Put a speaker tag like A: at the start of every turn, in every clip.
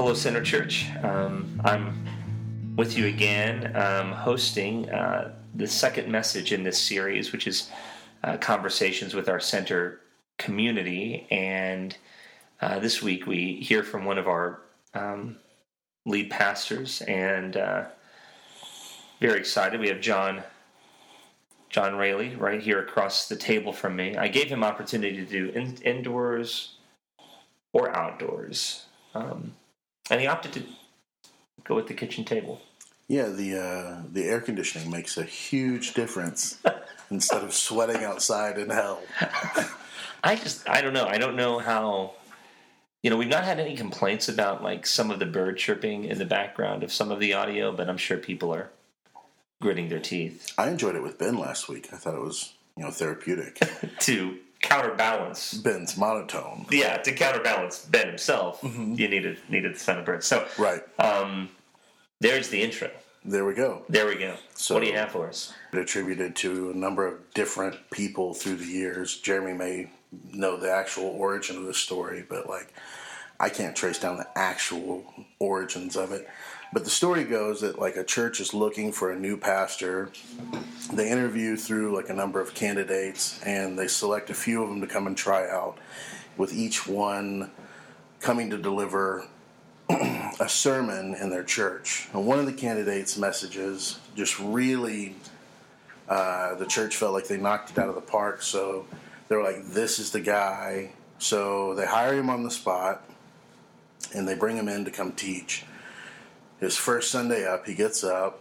A: Hello, Center Church. I'm with you again, hosting the second message in this series, which is conversations with our center community. And this week we hear from one of our lead pastors, and very excited. We have John Rayleigh right here across the table from me. I gave him opportunity to do indoors or outdoors. And he opted to go with the kitchen table.
B: Yeah, the air conditioning makes a huge difference instead of sweating outside in hell.
A: I don't know. I don't know how, we've not had any complaints about like some of the bird chirping in the background of some of the audio, but I'm sure people are gritting their teeth.
B: I enjoyed it with Ben last week. I thought it was, therapeutic.
A: To counterbalance
B: Ben's monotone.
A: Yeah, to counterbalance Ben himself, you needed the sound of birds. So
B: right.
A: There's the intro.
B: There we go. So,
A: what do you have for us?
B: Attributed to a number of different people through the years. Jeremy may know the actual origin of the story, but I can't trace down the actual origins of it. But the story goes that a church is looking for a new pastor. They interview through a number of candidates, and they select a few of them to come and try out, with each one coming to deliver a sermon in their church. And one of the candidates' messages just really, the church felt like they knocked it out of the park, so they were like, this is the guy. So they hire him on the spot, and they bring him in to come teach. His first Sunday up, he gets up,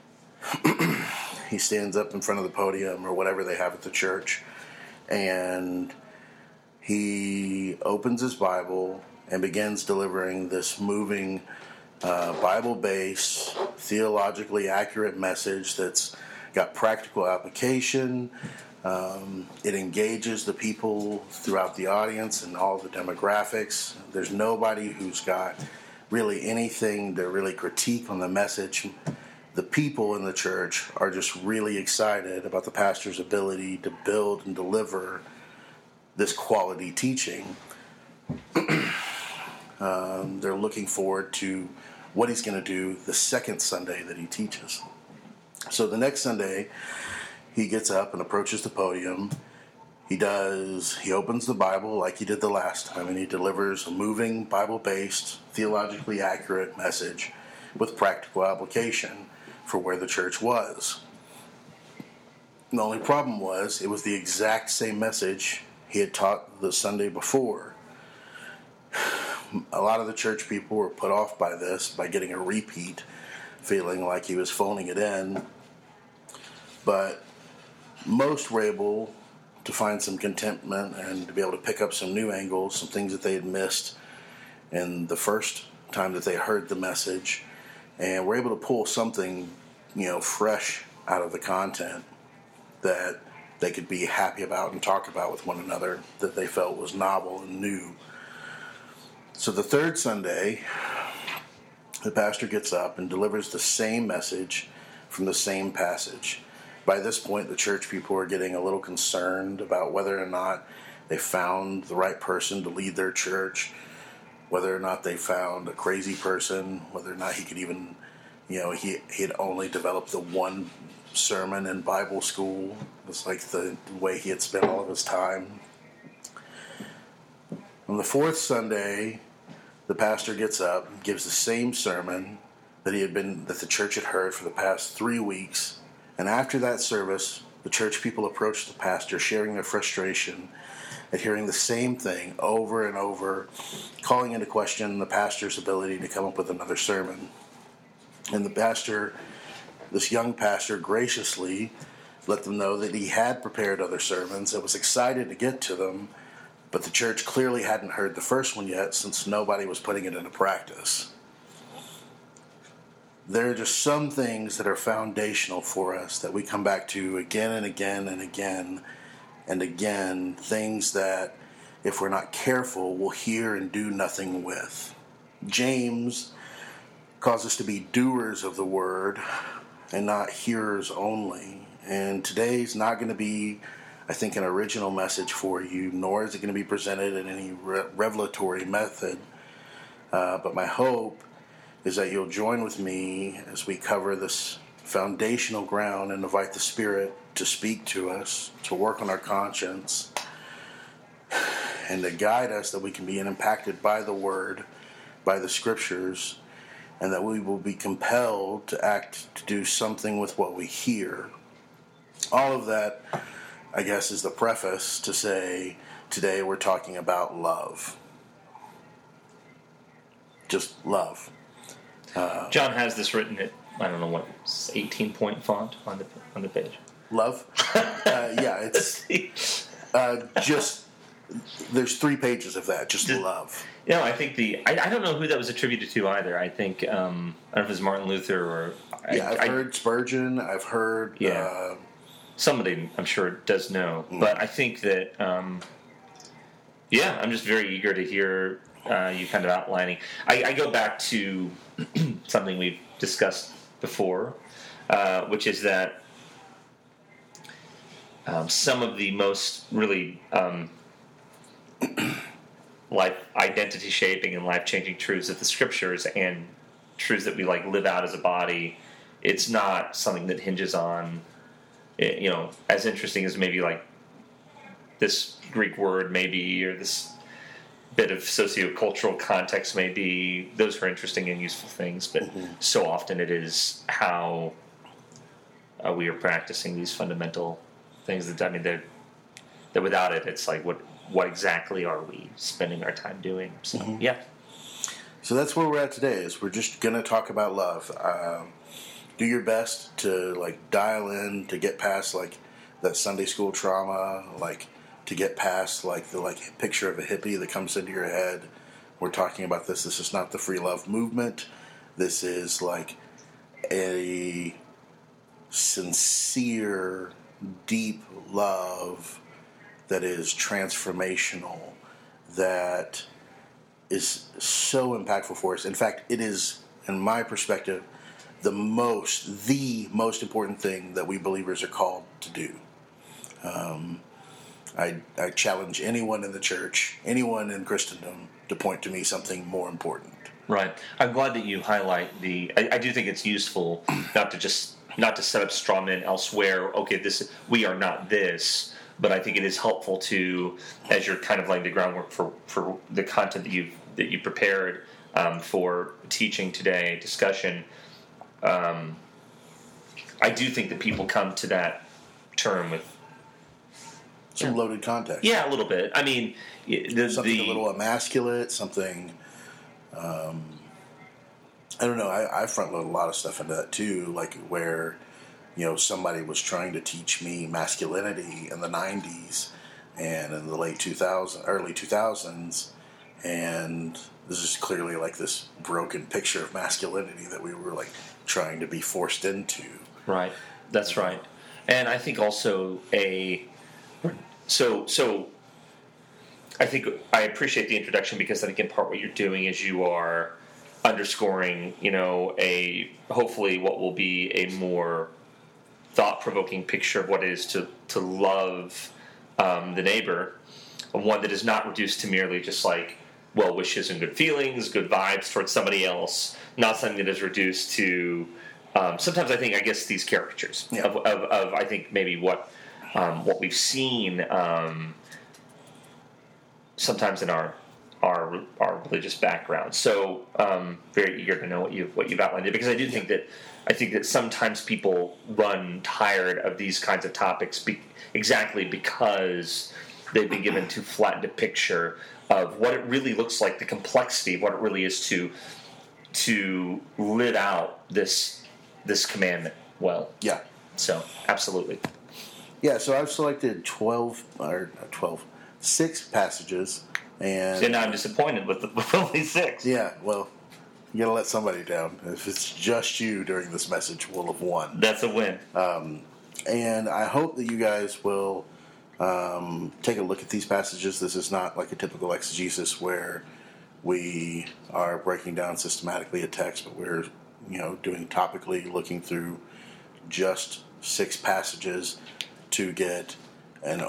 B: he stands up in front of the podium or whatever they have at the church, and he opens his Bible and begins delivering this moving, Bible-based, theologically accurate message that's got practical application. It engages the people throughout the audience and all the demographics. There's nobody who's got really anything to really critique on the message. The people in the church are just really excited about the pastor's ability to build and deliver this quality teaching. They're looking forward to what he's going to do the second Sunday that he teaches. So the next Sunday, he gets up and approaches the podium. He opens the Bible like he did the last time, and he delivers a moving, Bible-based, theologically accurate message with practical application for where the church was. The only problem was, it was the exact same message he had taught the Sunday before. A lot of the church people were put off by this, by getting a repeat, feeling like he was phoning it in. But most were able to find some contentment and to be able to pick up some new angles, some things that they had missed in the first time that they heard the message, and were able to pull something, fresh out of the content that they could be happy about and talk about with one another, that they felt was novel and new. So the third Sunday, the pastor gets up and delivers the same message from the same passage. By this point, the church people are getting a little concerned about whether or not they found the right person to lead their church, whether or not they found a crazy person, whether or not he could even, he had only developed the one sermon in Bible school. It was like the way he had spent all of his time. On the fourth Sunday, the pastor gets up and gives the same sermon that the church had heard for the past 3 weeks. And after that service, the church people approached the pastor, sharing their frustration at hearing the same thing over and over, calling into question the pastor's ability to come up with another sermon. And the pastor, this young pastor, graciously let them know that he had prepared other sermons and was excited to get to them, but the church clearly hadn't heard the first one yet, since nobody was putting it into practice. There are just some things that are foundational for us that we come back to again and again and again and again, things that, if we're not careful, we'll hear and do nothing with. James calls us to be doers of the word and not hearers only. And today's not going to be, I think, an original message for you, nor is it going to be presented in any revelatory method. But my hope is that you'll join with me as we cover this foundational ground and invite the Spirit to speak to us, to work on our conscience, and to guide us that we can be impacted by the Word, by the Scriptures, and that we will be compelled to act, to do something with what we hear. All of that, I guess, is the preface to say today we're talking about love. Just love.
A: John has this written at, I don't know what, 18-point font on the page.
B: Love? Yeah, it's just, there's 3 pages of that, just love.
A: You know, I think I don't know who that was attributed to either. I think, I don't know if it was Martin Luther or...
B: I've heard Spurgeon, I've heard...
A: Yeah. Somebody, I'm sure, does know. But I think that, I'm just very eager to hear you kind of outlining. I go back to something we've discussed before, which is that some of the most really life identity shaping and life changing truths of the Scriptures and truths that we live out as a body, it's not something that hinges on, as interesting as maybe this Greek word maybe, or this bit of sociocultural context may be. Those are interesting and useful things, but so often it is how we are practicing these fundamental things that without it, it's like what exactly are we spending our time doing? So yeah.
B: So that's where we're at today. Is we're just gonna talk about love. Do your best to dial in, to get past that Sunday school trauma, to get past the picture of a hippie that comes into your head. We're talking about this. This is not the free love movement. This is a sincere, deep love that is transformational, that is so impactful for us. In fact, it is, in my perspective, the most important thing that we believers are called to do. I challenge anyone in the church, anyone in Christendom, to point to me something more important.
A: Right. I'm glad that you highlight I do think it's useful not to set up straw men elsewhere. Okay, we are not this, but I think it is helpful to, as you're kind of laying the groundwork for the content that you prepared for teaching today, discussion. I do think that people come to that term with
B: some loaded context.
A: Yeah, a little bit. I mean,
B: something a little emasculate, something. I don't know. I front load a lot of stuff into that too, where somebody was trying to teach me masculinity in the 90s and in the early 2000s, and this is clearly this broken picture of masculinity that we were trying to be forced into.
A: Right. That's right. And I think also So I think I appreciate the introduction, because I think in part what you're doing is you are underscoring, hopefully what will be a more thought-provoking picture of what it is to love the neighbor, one that is not reduced to merely just well wishes and good feelings, good vibes towards somebody else, not something that is reduced to sometimes I guess these caricatures of I think maybe what we've seen sometimes in our religious background. So very eager to know what you've outlined there, because I think that sometimes people run tired of these kinds of topics exactly because they've been given too flattened a picture of what it really looks like, the complexity of what it really is to live out this commandment well.
B: Yeah.
A: So absolutely.
B: Yeah, so I've selected 6 passages, and
A: now I'm disappointed with only 6.
B: Yeah, well, you gotta let somebody down. If it's just you during this message, we'll have won.
A: That's a win.
B: And I hope that you guys will take a look at these passages. This is not like a typical exegesis where we are breaking down systematically a text, but we're doing topically, looking through just 6 passages to get an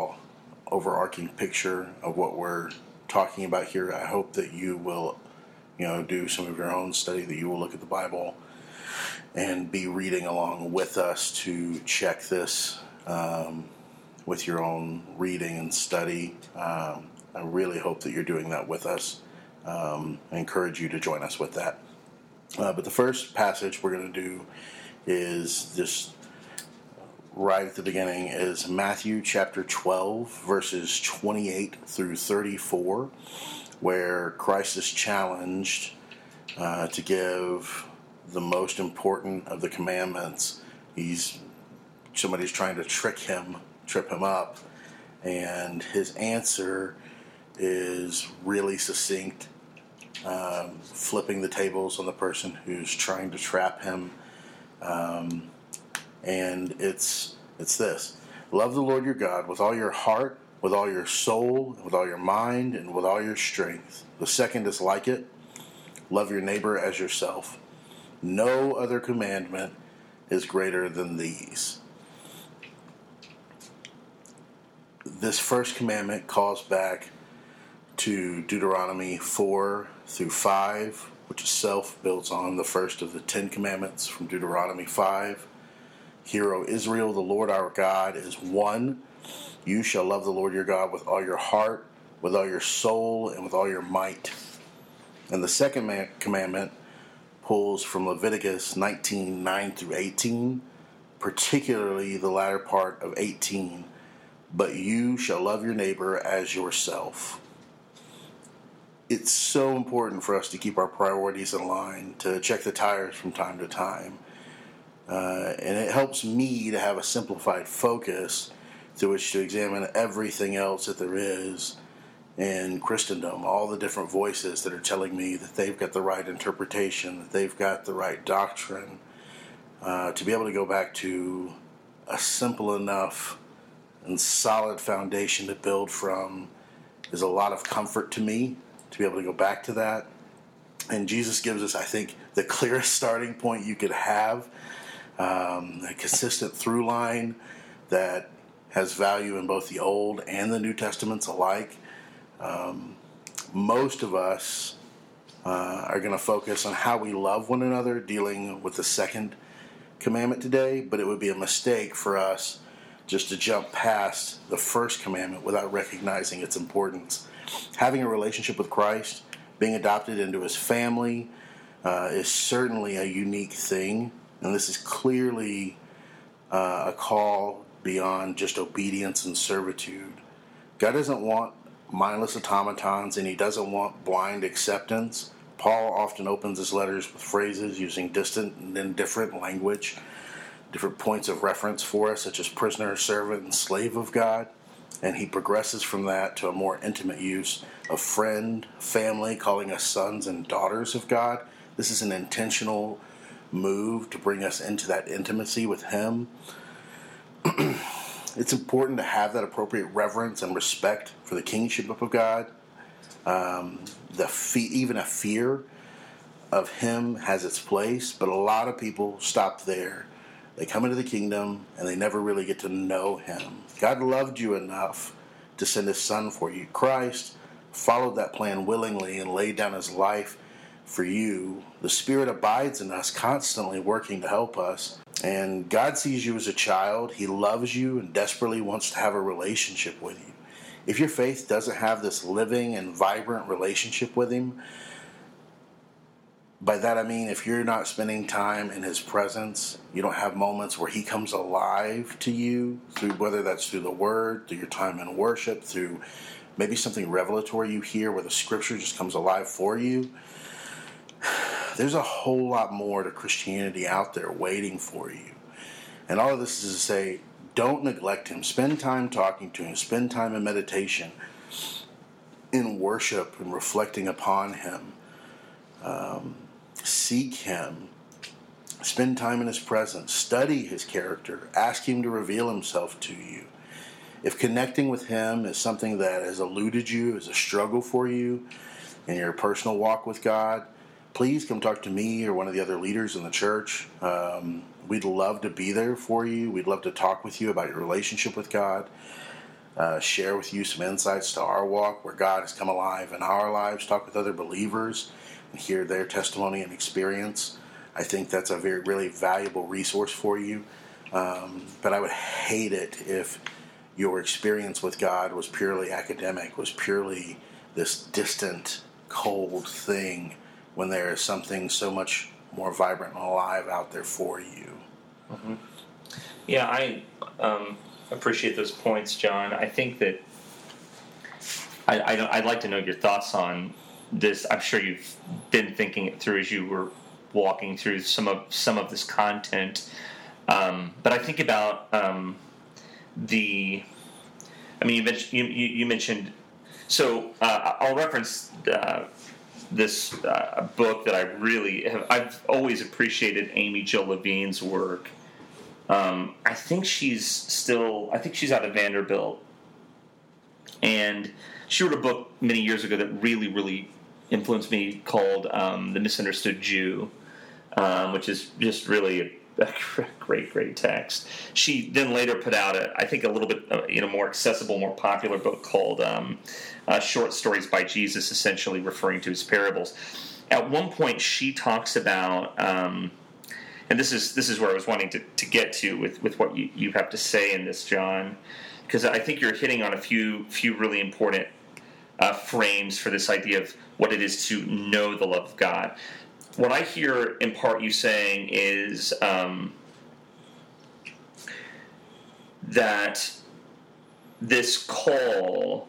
B: overarching picture of what we're talking about here. I hope that you will do some of your own study, that you will look at the Bible and be reading along with us to check this with your own reading and study. I really hope that you're doing that with us. I encourage you to join us with that. But the first passage we're going to do is just right at the beginning is Matthew chapter 12, verses 28 through 34, where Christ is challenged to give the most important of the commandments. Somebody's trying to trip him up, and his answer is really succinct, flipping the tables on the person who's trying to trap him. And it's this: love the Lord your God with all your heart, with all your soul, with all your mind, and with all your strength. The second is like it: love your neighbor as yourself. No other commandment is greater than these. This first commandment calls back to Deuteronomy 4 through 5, which itself builds on the first of the 10 commandments from Deuteronomy 5. Hear, O Israel, the Lord our God is one. You shall love the Lord your God with all your heart, with all your soul, and with all your might. And the second commandment pulls from Leviticus 19, 9 through 18, particularly the latter part of 18. But you shall love your neighbor as yourself. It's so important for us to keep our priorities in line, to check the tires from time to time. And it helps me to have a simplified focus through which to examine everything else that there is in Christendom, all the different voices that are telling me that they've got the right interpretation, that they've got the right doctrine, to be able to go back to a simple enough and solid foundation to build from is a lot of comfort to me, to be able to go back to that. And Jesus gives us, I think, the clearest starting point you could have, a consistent through line that has value in both the Old and the New Testaments alike. Most of us are going to focus on how we love one another, dealing with the second commandment today, but it would be a mistake for us just to jump past the first commandment without recognizing its importance. Having a relationship with Christ, being adopted into his family, is certainly a unique thing, and this is clearly a call beyond just obedience and servitude. God doesn't want mindless automatons, and he doesn't want blind acceptance. Paul often opens his letters with phrases using distant and indifferent language, different points of reference for us, such as prisoner, servant, and slave of God. And he progresses from that to a more intimate use of friend, family, calling us sons and daughters of God. This is an intentional move to bring us into that intimacy with him. It's important to have that appropriate reverence and respect for the kingship of God. Even a fear of him has its place, but a lot of people stop there. They come into the kingdom and they never really get to know him. God loved you enough to send his son for you. Christ followed that plan willingly and laid down his life for you. The Spirit abides in us, constantly working to help us. And God sees you as a child. He loves you and desperately wants to have a relationship with you. If your faith doesn't have this living and vibrant relationship with him, by that I mean if you're not spending time in his presence, you don't have moments where he comes alive to you, through whether that's through the word, through your time in worship, through maybe something revelatory you hear where the scripture just comes alive for you. There's a whole lot more to Christianity out there waiting for you. And all of this is to say, don't neglect him. Spend time talking to him. Spend time in meditation, in worship, and reflecting upon him. Seek him. Spend time in his presence. Study his character. Ask him to reveal himself to you. If connecting with him is something that has eluded you, is a struggle for you in your personal walk with God, please come talk to me or one of the other leaders in the church. We'd love to be there for you. We'd love to talk with you about your relationship with God, share with you some insights to our walk, where God has come alive in our lives, talk with other believers, hear their testimony and experience. I think that's a really valuable resource for you. But I would hate it if your experience with God was purely academic, was purely this distant, cold thing, when there is something so much more vibrant and alive out there for you.
A: Mm-hmm. Yeah, I appreciate those points, John. I think that I'd like to know your thoughts on this. I'm sure you've been thinking it through as you were walking through some of this content. But I think about you mentioned. So I'll reference this book that I really have. I've always appreciated Amy Jill Levine's work. I think she's out of Vanderbilt, and she wrote a book many years ago that really, really influenced me called "The Misunderstood Jew," which is just really a great text. She then later put out a little bit more accessible, more popular book called "Short Stories by Jesus," essentially referring to his parables. At one point, she talks about, and this is where I was wanting to get to with what you have to say in this, John, because I think you're hitting on a few really important frames for this idea of what it is to know the love of God. What I hear in part you saying is that this call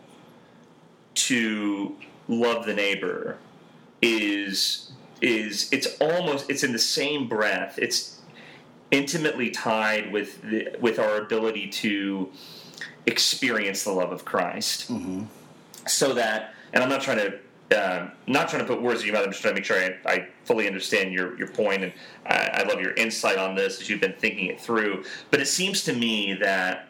A: to love the neighbor is it's in the same breath. It's intimately tied with our ability to experience the love of Christ.
B: Mm-hmm.
A: So that, and I'm not trying to put words in your mouth. I'm just trying to make sure I fully understand your point, and I love your insight on this as you've been thinking it through. But it seems to me that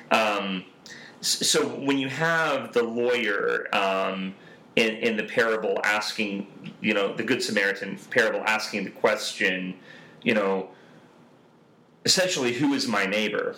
A: so when you have the lawyer in the parable asking, the Good Samaritan parable asking the question, essentially, who is my neighbor?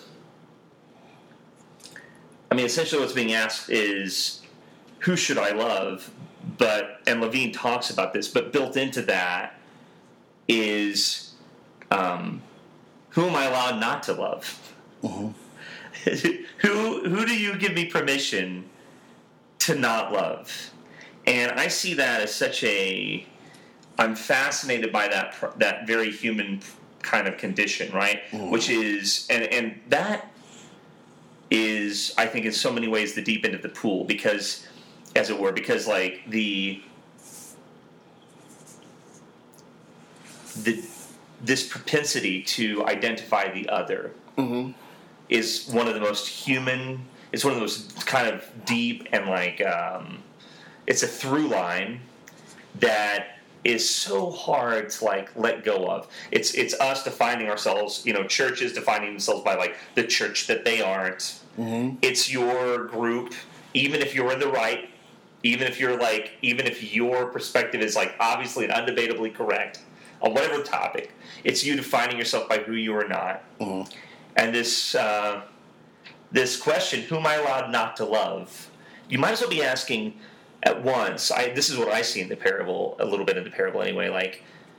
A: I mean, essentially what's being asked is, who should I love? And Levine talks about this, but built into that is, who am I allowed not to love?
B: Mm-hmm.
A: Who do you give me permission to not love? And I see that as I'm fascinated by that very human kind of condition, right?
B: Mm-hmm.
A: Which is, and that is, I think, in so many ways the deep end of the pool, because, as it were, because like this propensity to identify the other
B: mm-hmm.
A: is one of the most human. It's one of the most kind of deep and it's a through line that is so hard to let go of. It's us defining ourselves, churches defining themselves by the church that they aren't.
B: Mm-hmm.
A: It's your group, even if you're in the right, even if your perspective is obviously and undebatably correct on whatever topic. It's you defining yourself by who you are not.
B: Mm-hmm.
A: And this question, who am I allowed not to love? You might as well be asking at once. This is what I see in the parable, a little bit in the parable anyway.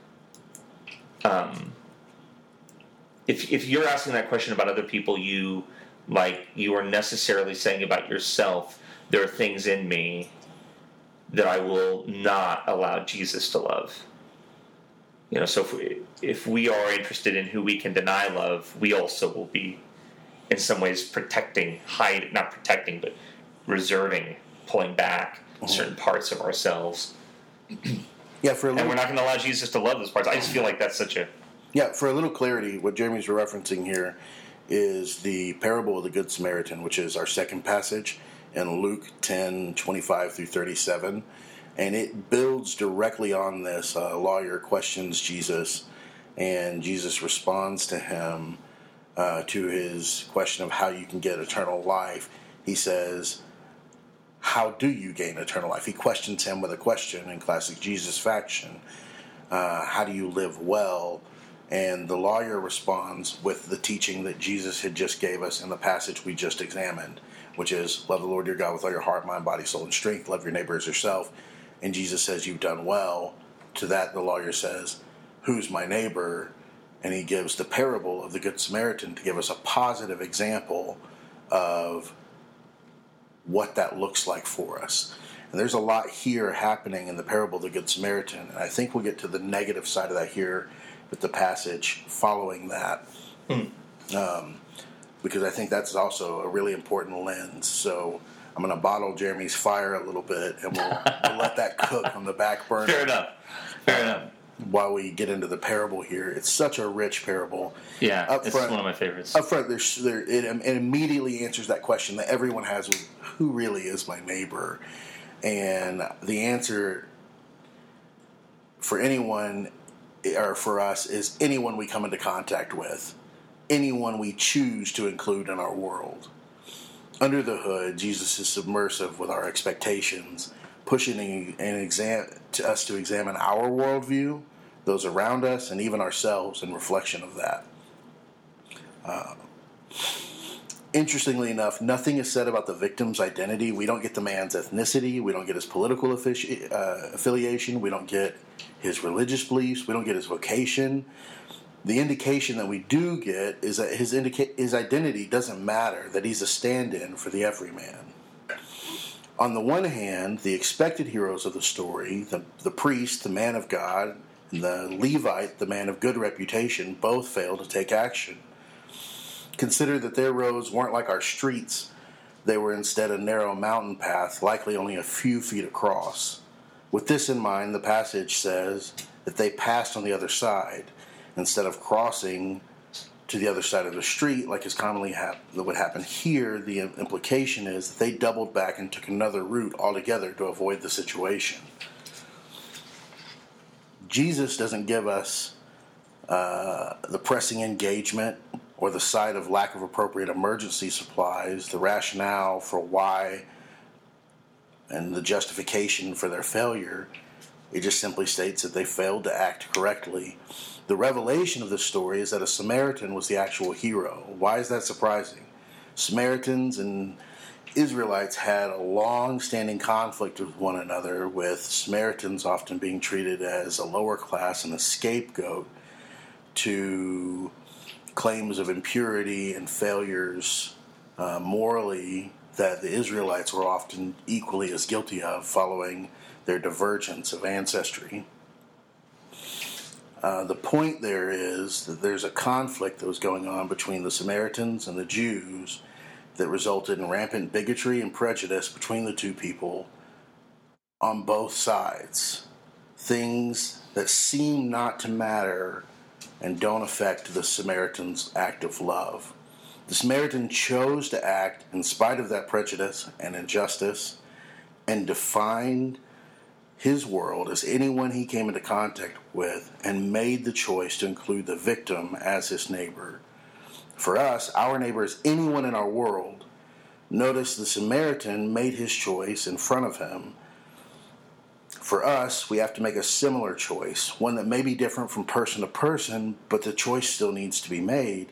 A: If you're asking that question about other people, you are necessarily saying about yourself, there are things in me that I will not allow Jesus to love. So if we are interested in who we can deny love, we also will be, in some ways, not protecting, but reserving, pulling back certain parts of ourselves.
B: Yeah,
A: and we're not going to allow Jesus to love those parts. I just feel like that's such a...
B: Yeah, for a little clarity, what Jeremy's referencing here is the parable of the Good Samaritan, which is our second passage in Luke 10:25 through 37. And it builds directly on this. A lawyer questions Jesus, and Jesus responds to him to his question of how you can get eternal life. He says, how do you gain eternal life? He questions him with a question in classic Jesus fashion. How do you live well? And the lawyer responds with the teaching that Jesus had just gave us in the passage we just examined, which is, love the Lord your God with all your heart, mind, body, soul, and strength. Love your neighbor as yourself. And Jesus says, you've done well. to that, the lawyer says, "Who's my neighbor?" And he gives the parable of the Good Samaritan to give us a positive example of what that looks like for us. And there's a lot here happening in the parable of the Good Samaritan. And I think we'll get to the negative side of that here with the passage following that. Because I think that's also a really important lens. So I'm going to bottle Jeremy's fire a little bit, and we'll let that cook on the back burner.
A: Fair enough.
B: While we get into the parable here, it's such a rich parable.
A: Yeah, it's one of my favorites.
B: Up front, it immediately answers that question that everyone has: who really is my neighbor? And the answer for anyone, or for us, is anyone we come into contact with, anyone we choose to include in our world. Under the hood, Jesus is submersive with our expectations, pushing us to examine our worldview, those around us, and even ourselves in reflection of that. Interestingly enough, nothing is said about the victim's identity. We don't get the man's ethnicity. We don't get his political affiliation. We don't get his religious beliefs. We don't get his vocation. The indication that we do get is that his identity doesn't matter, that he's a stand-in for the everyman. On the one hand, the expected heroes of the story, the priest, the man of God, and the Levite, the man of good reputation, both fail to take action. Consider that their roads weren't like our streets. They were instead a narrow mountain path, likely only a few feet across. With this in mind, the passage says that they passed on the other side, instead of crossing to the other side of the street, like is commonly would happen here. The implication is that they doubled back and took another route altogether to avoid the situation. Jesus doesn't give us the pressing engagement or the side of lack of appropriate emergency supplies, the rationale for why, and the justification for their failure. It just simply states that they failed to act correctly. The revelation of this story is that a Samaritan was the actual hero. Why is that surprising? Samaritans and Israelites had a long-standing conflict with one another, with Samaritans often being treated as a lower class and a scapegoat to claims of impurity and failures morally that the Israelites were often equally as guilty of, following their divergence of ancestry. The point there is that there's a conflict that was going on between the Samaritans and the Jews that resulted in rampant bigotry and prejudice between the two people on both sides. Things that seem not to matter and don't affect the Samaritan's act of love. The Samaritan chose to act in spite of that prejudice and injustice, and defined his world as anyone he came into contact with, and made the choice to include the victim as his neighbor. For us, our neighbor is anyone in our world. Notice the Samaritan made his choice in front of him. For us, we have to make a similar choice, one that may be different from person to person, but the choice still needs to be made.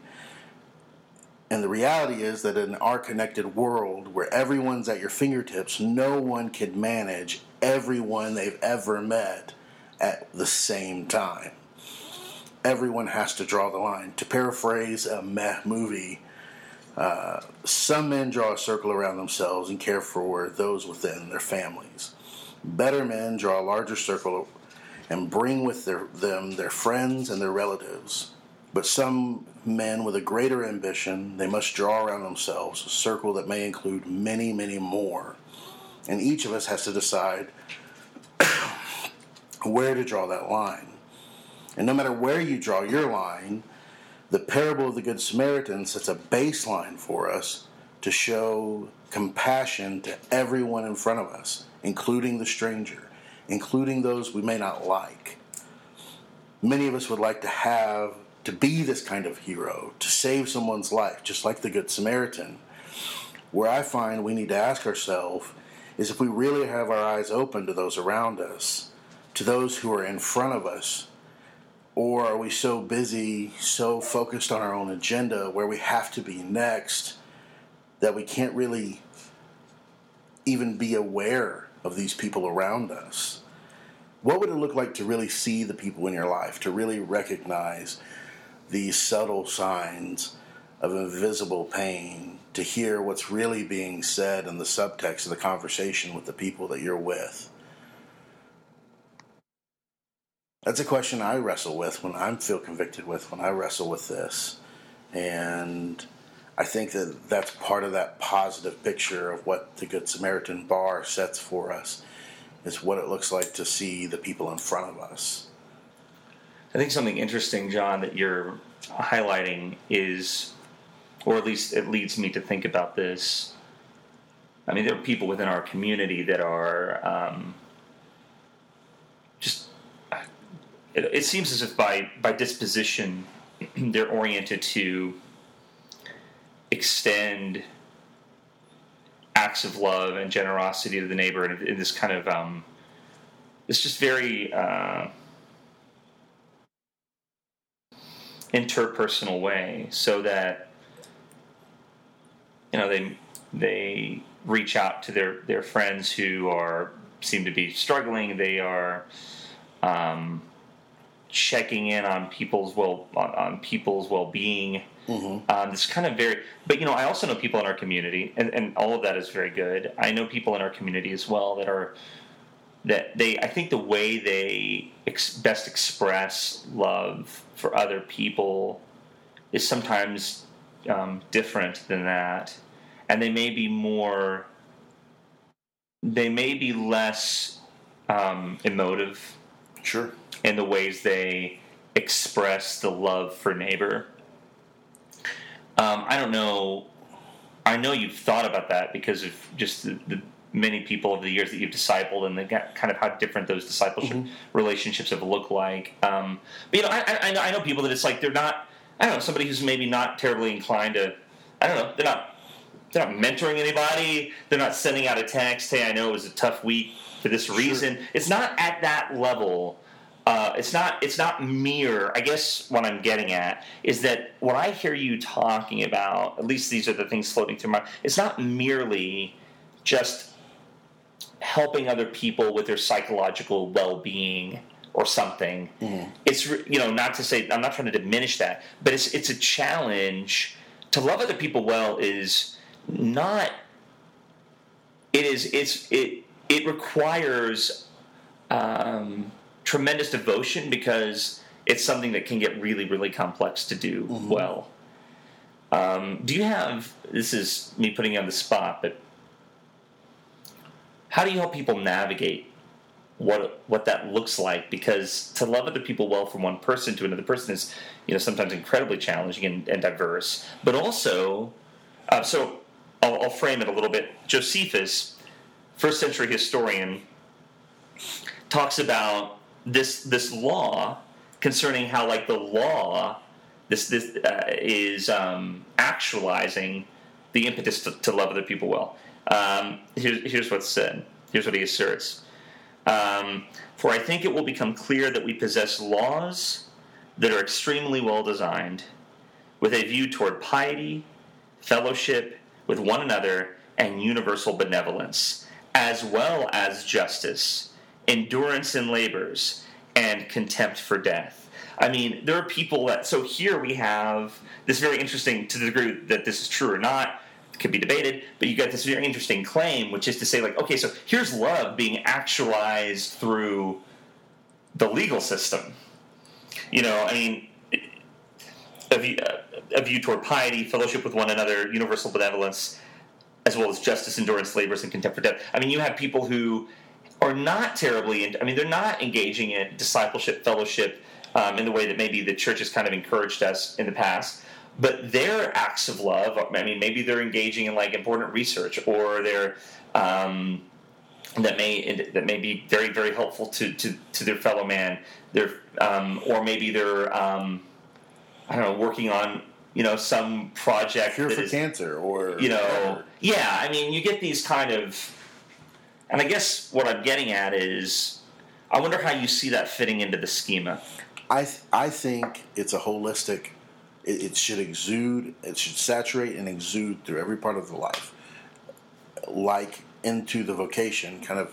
B: And the reality is that in our connected world, where everyone's at your fingertips, no one can manage everyone they've ever met at the same time. Everyone has to draw the line. To paraphrase a meh movie, some men draw a circle around themselves and care for those within their families. Better men draw a larger circle and bring with them their friends and their relatives. But some men with a greater ambition, they must draw around themselves a circle that may include many, many more. And each of us has to decide where to draw that line. And no matter where you draw your line, the parable of the Good Samaritan sets a baseline for us to show compassion to everyone in front of us, including the stranger, including those we may not like. Many of us would like to be this kind of hero, to save someone's life, just like the Good Samaritan. Where I find we need to ask ourselves is if we really have our eyes open to those around us, to those who are in front of us, or are we so busy, so focused on our own agenda where we have to be next that we can't really even be aware of these people around us. What would it look like to really see the people in your life, to really recognize these subtle signs of invisible pain, to hear what's really being said in the subtext of the conversation with the people that you're with? That's a question I wrestle with when I feel convicted with, when I wrestle with this. And I think that that's part of that positive picture of what the Good Samaritan bar sets for us, is what it looks like to see the people in front of us.
A: I think something interesting, John, that you're highlighting is, or at least it leads me to think about this. I mean, there are people within our community that are it seems as if by disposition they're oriented to extend acts of love and generosity to the neighbor in this kind of it's just very interpersonal way, so that they reach out to their friends who seem to be struggling. They are checking in on people's well-being. Mm-hmm. This kind of but I also know people in our community, and all of that is very good. I know people in our community as well I think the way they best express love for other people is sometimes different than that, and they may be less emotive.
B: Sure.
A: In the ways they express the love for neighbor. I don't know. I know you've thought about that because of just the many people over the years that you've discipled, and kind of how different those discipleship relationships have looked like. But I know people that it's like they're not. I don't know, somebody who's maybe not terribly inclined to. I don't know. They're not mentoring anybody. They're not sending out a text. Hey, I know it was a tough week for this reason. Sure. It's not at that level. It's not mere. I guess what I'm getting at is that when I hear you talking about, at least these are the things floating through my mind, it's not merely just helping other people with their psychological well-being or something. Mm-hmm. It's not to say, I'm not trying to diminish that, but it's a challenge to love other people well. It requires tremendous devotion, because it's something that can get really, really complex to do well. Do you have, this is me putting you on the spot, but how do you help people navigate what that looks like? Because to love other people well from one person to another person is sometimes incredibly challenging and diverse. But also, so I'll frame it a little bit. Josephus, first century historian, talks about this law concerning how, like, the law this is actualizing the impetus to love other people well. Here's what's said. Here's what he asserts. For I think it will become clear that we possess laws that are extremely well designed, with a view toward piety, fellowship with one another, and universal benevolence, as well as justice, endurance in labors, and contempt for death. I mean, there are people that... So here we have this very interesting, to the degree that this is true or not, it could be debated, but you got this very interesting claim, which is to say, like, okay, so here's love being actualized through the legal system. A view toward piety, fellowship with one another, universal benevolence, as well as justice, endurance, labors, and contempt for death. I mean, you have people who are not terribly... they're not engaging in discipleship, fellowship, in the way that maybe the church has kind of encouraged us in the past. But their acts of love, maybe they're engaging in, like, important research, or they're that may be very, very helpful to their fellow man. Or maybe they're working on some project,
B: cure for cancer, or
A: yeah. You get these kind of, and I guess what I'm getting at is, I wonder how you see that fitting into the schema.
B: I think it's a holistic. It should exude. It should saturate and exude through every part of the life, like into the vocation. Kind of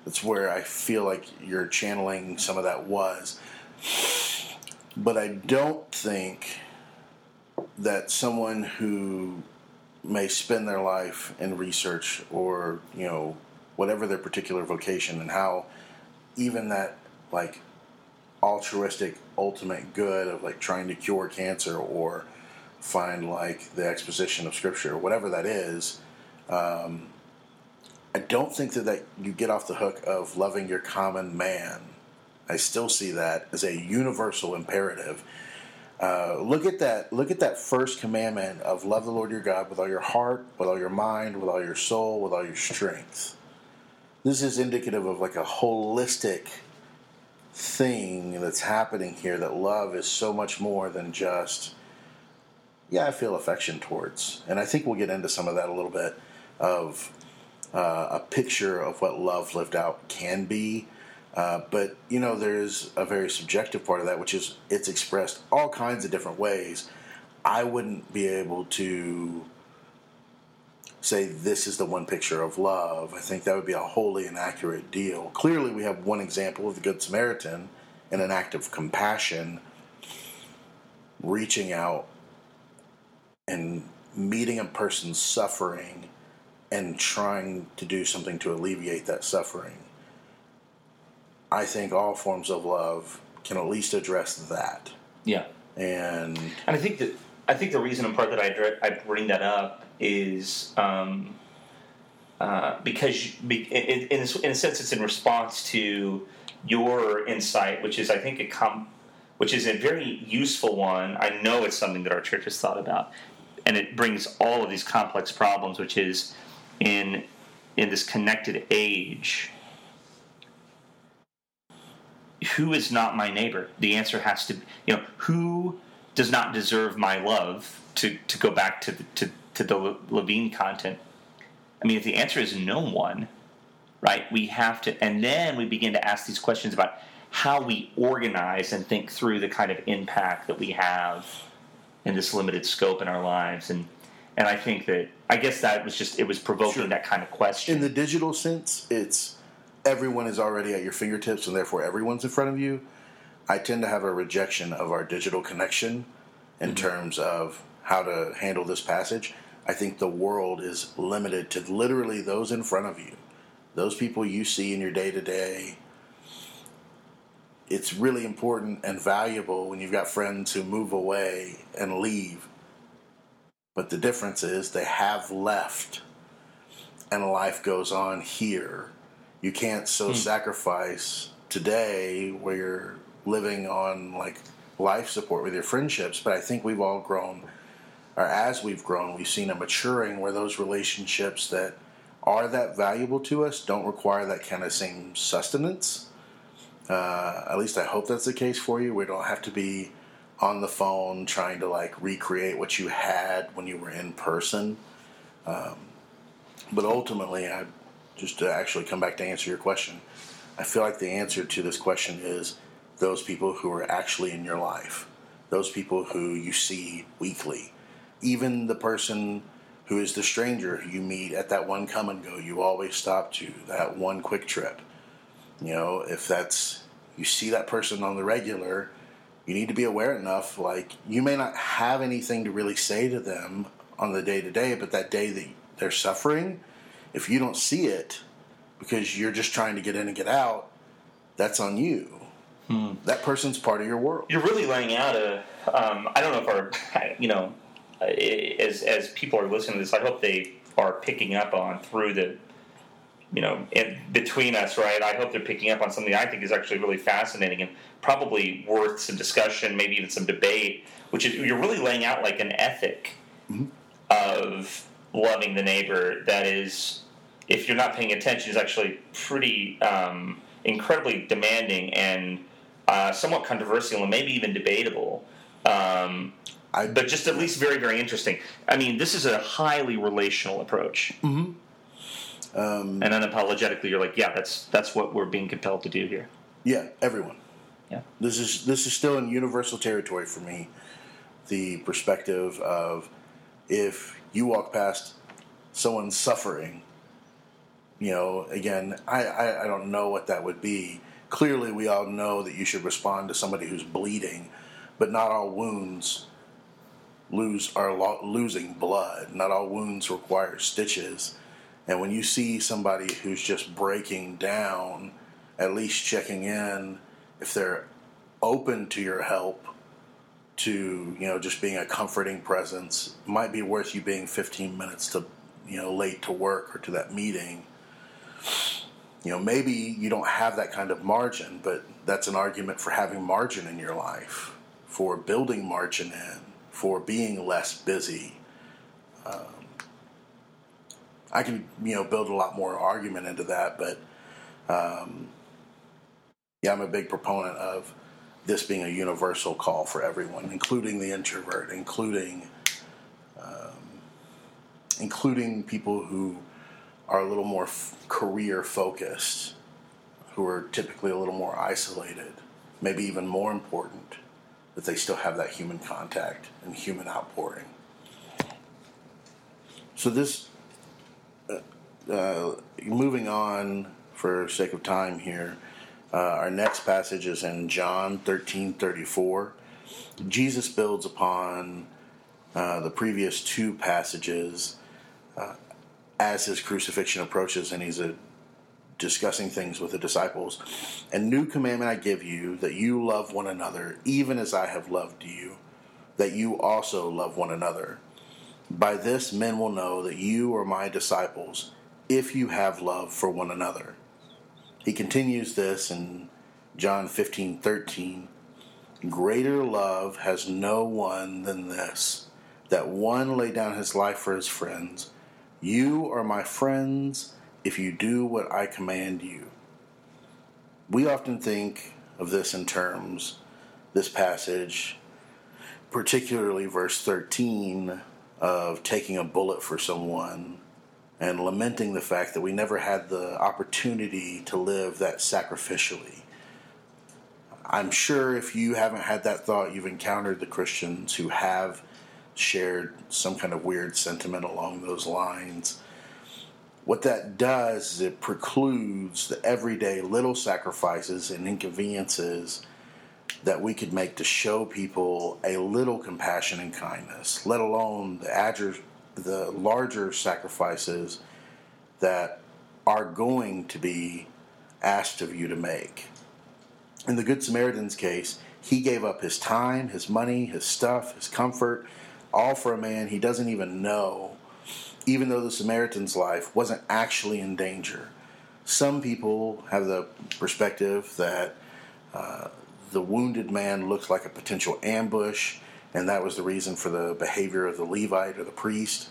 B: That's where I feel like you're channeling some of that was. But I don't think that someone who may spend their life in research or, whatever their particular vocation, and how even that, like, altruistic ultimate good of, like, trying to cure cancer or find, like, the exposition of Scripture, whatever that is, I don't think that you get off the hook of loving your common man. I still see that as a universal imperative. Look at that first commandment of love the Lord your God with all your heart, with all your mind, with all your soul, with all your strength. This is indicative of, like, a holistic thing that's happening here, that love is so much more than just, I feel affection towards. And I think we'll get into some of that a little bit, of a picture of what love lived out can be. But, there's a very subjective part of that, which is it's expressed all kinds of different ways. I wouldn't be able to say this is the one picture of love. I think that would be a wholly inaccurate deal. Clearly, we have one example of the Good Samaritan in an act of compassion, reaching out and meeting a person's suffering and trying to do something to alleviate that suffering. I think all forms of love can at least address that.
A: Yeah.
B: And
A: I think the reason in part that I bring that up is because in a sense it's in response to your insight, which is, I think, which is a very useful one. I know it's something that our church has thought about, and it brings all of these complex problems, which is in this connected age, who is not my neighbor? The answer has to be, who does not deserve my love, to go back to the Levine content. I mean, if the answer is no one, right, we have to, and then we begin to ask these questions about how we organize and think through the kind of impact that we have in this limited scope in our lives. And I think that, I guess that was just, it was provoking
B: Sure.
A: that kind of question.
B: In the digital sense, it's everyone is already at your fingertips and therefore everyone's in front of you. I tend to have a rejection of our digital connection in terms of how to handle this passage. I think the world is limited to literally those in front of you, those people you see in your day-to-day. It's really important and valuable when you've got friends who move away and leave. But the difference is they have left and life goes on here. You can't sacrifice today where you're living on, like, life support with your friendships. But I think we've all grown, or as we've grown, we've seen a maturing where those relationships that are that valuable to us don't require that kind of same sustenance. At least I hope that's the case for you. We don't have to be on the phone trying to, like, recreate what you had when you were in person. But ultimately, just to actually come back to answer your question, I feel like the answer to this question is those people who are actually in your life, those people who you see weekly, even the person who is the stranger who you meet at that one come and go you always stop to, that one quick trip. If that's, you see that person on the regular, you need to be aware enough, like, you may not have anything to really say to them on the day-to-day, but that day that they're suffering, if you don't see it because you're just trying to get in and get out, that's on you. That person's part of your world.
A: You're really laying out I don't know if our, as people are listening to this, I hope they are picking up on through the, between us, right? I hope they're picking up on something I think is actually really fascinating and probably worth some discussion, maybe even some debate, which is you're really laying out, like, an ethic of loving the neighbor that is, if you're not paying attention, is actually pretty incredibly demanding and somewhat controversial and maybe even debatable. But just at least very, very interesting. I mean, this is a highly relational approach. And unapologetically, you're like, that's what we're being compelled to do here.
B: Yeah, everyone.
A: Yeah.
B: This is still in universal territory for me. The perspective of, if you walk past someone suffering, Again, I don't know what that would be. Clearly, we all know that you should respond to somebody who's bleeding, but not all wounds are losing blood. Not all wounds require stitches. And when you see somebody who's just breaking down, at least checking in if they're open to your help, to just being a comforting presence, might be worth you being 15 minutes to late to work or to that meeting. Maybe you don't have that kind of margin, but that's an argument for having margin in your life, for building margin in, for being less busy. I can build a lot more argument into that, but I'm a big proponent of this being a universal call for everyone, including the introvert, including people who are a little more career focused, who are typically a little more isolated, maybe even more important, that they still have that human contact and human outpouring. So this, moving on for sake of time here, our next passage is in John 13:34. Jesus builds upon the previous two passages as his crucifixion approaches, and he's discussing things with the disciples. "A new commandment I give you, that you love one another, even as I have loved you, that you also love one another. By this men will know that you are my disciples, if you have love for one another." He continues this in John 15:13. "Greater love has no one than this, that one lay down his life for his friends. You are my friends if you do what I command you." We often think of this in terms, this passage, particularly verse 13, of taking a bullet for someone and lamenting the fact that we never had the opportunity to live that sacrificially. I'm sure if you haven't had that thought, you've encountered the Christians who have shared some kind of weird sentiment along those lines. What that does is it precludes the everyday little sacrifices and inconveniences that we could make to show people a little compassion and kindness, let alone the larger sacrifices that are going to be asked of you to make. In the Good Samaritan's case, he gave up his time, his money, his stuff, his comfort, all for a man he doesn't even know, even though the Samaritan's life wasn't actually in danger. Some people have the perspective that the wounded man looked like a potential ambush, and that was the reason for the behavior of the Levite or the priest.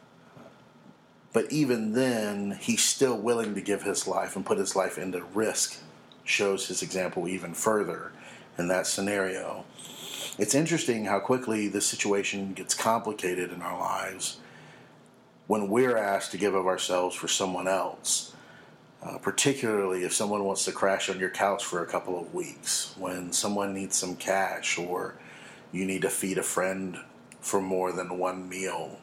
B: But even then, he's still willing to give his life and put his life into risk. Shows his example even further in that scenario. It's interesting how quickly this situation gets complicated in our lives when we're asked to give of ourselves for someone else, particularly if someone wants to crash on your couch for a couple of weeks, when someone needs some cash, or you need to feed a friend for more than one meal.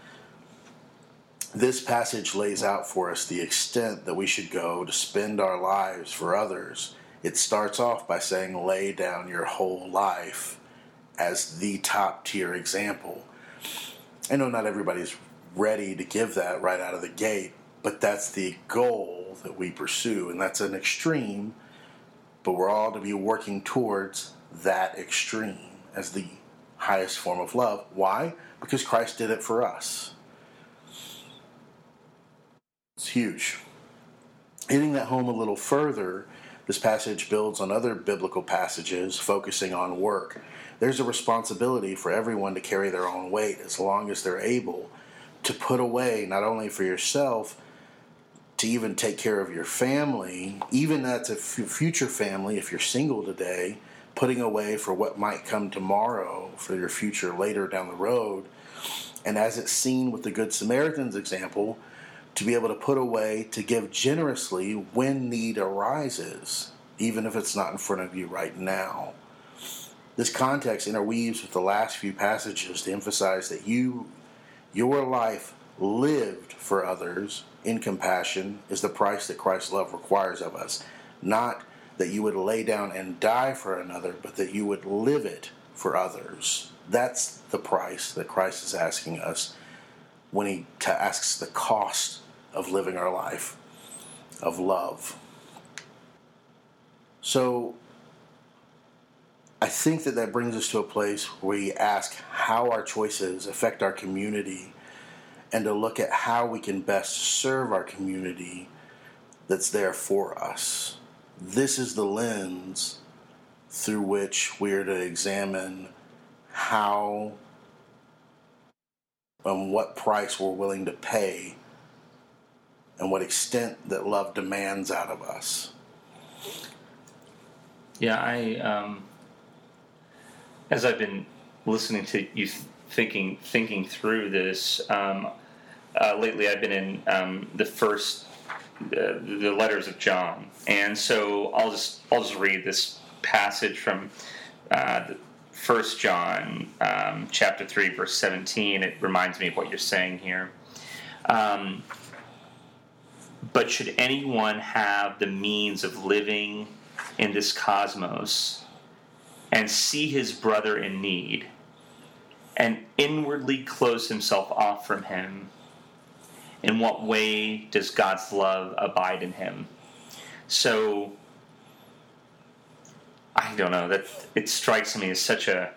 B: This passage lays out for us the extent that we should go to spend our lives for others. It starts off by saying, lay down your whole life, as the top tier example. I know not everybody's ready to give that right out of the gate, but that's the goal that we pursue, and that's an extreme, but we're all to be working towards that extreme as the highest form of love. Why? Because Christ did it for us. It's huge. Hitting that home a little further, this passage builds on other biblical passages focusing on work. There's a responsibility for everyone to carry their own weight as long as they're able to put away, not only for yourself, to even take care of your family, even that's a future family if you're single today, putting away for what might come tomorrow, for your future later down the road. And as it's seen with the Good Samaritan's example, to be able to put away, to give generously when need arises, even if it's not in front of you right now. This context interweaves with the last few passages to emphasize that your life lived for others in compassion is the price that Christ's love requires of us. Not that you would lay down and die for another, but that you would live it for others. That's the price that Christ is asking us when he asks the cost of living our life, of love. So I think that brings us to a place where we ask how our choices affect our community, and to look at how we can best serve our community that's there for us. This is the lens through which we are to examine how and what price we're willing to pay and what extent that love demands out of us.
A: Yeah, as I've been listening to you thinking through this, lately I've been in the letters of John, and so I'll just read this passage from 1 John chapter 3 verse 17. It reminds me of what you're saying here. But should anyone have the means of living in this cosmos and see his brother in need and inwardly close himself off from him, in what way does God's love abide in him? So, I don't know, that it strikes me as such a,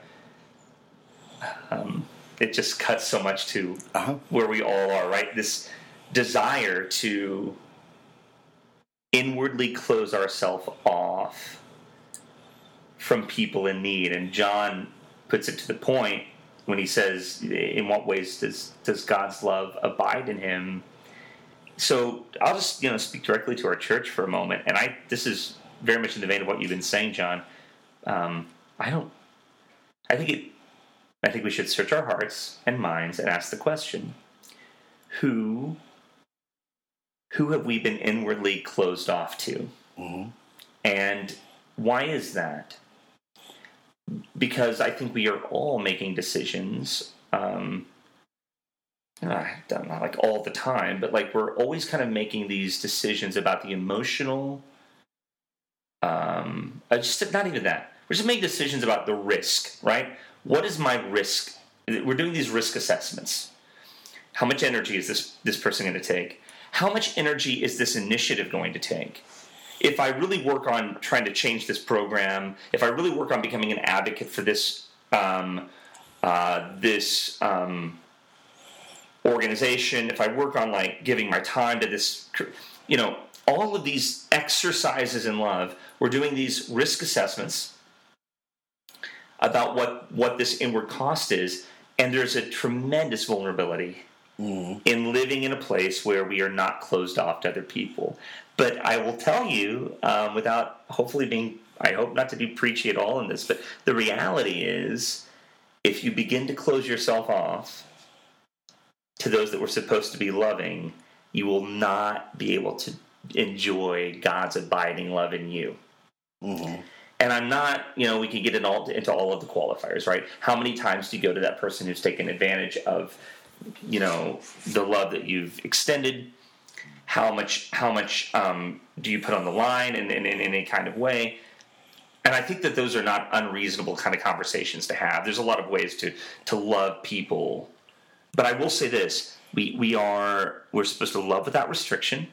A: it just cuts so much to where we all are, right? This desire to inwardly close ourselves off from people in need. And John puts it to the point when he says, in what ways does God's love abide in him? So I'll just speak directly to our church for a moment, and this is very much in the vein of what you've been saying, John. I think we should search our hearts and minds and ask the question: Who have we been inwardly closed off to? Mm-hmm. And why is that? Because I think we are all making decisions, not like all the time, but like we're always kind of making these decisions about the emotional, just not even that. We're just making decisions about the risk, right? What is my risk? We're doing these risk assessments. How much energy is this person going to take? How much energy is this initiative going to take? If I really work on trying to change this program, if I really work on becoming an advocate for this organization, if I work on like giving my time to this, all of these exercises in love, we're doing these risk assessments about what this inward cost is, and there's a tremendous vulnerability in living in a place where we are not closed off to other people. But I will tell you, without hopefully being, I hope not to be preachy at all in this, but the reality is, if you begin to close yourself off to those that we're supposed to be loving, you will not be able to enjoy God's abiding love in you. Mm-hmm. And I'm not, we can get into all of the qualifiers, right? How many times do you go to that person who's taken advantage of, the love that you've extended? How much do you put on the line in any kind of way? And I think that those are not unreasonable kind of conversations to have. There's a lot of ways to love people. But I will say this, we're supposed to love without restriction.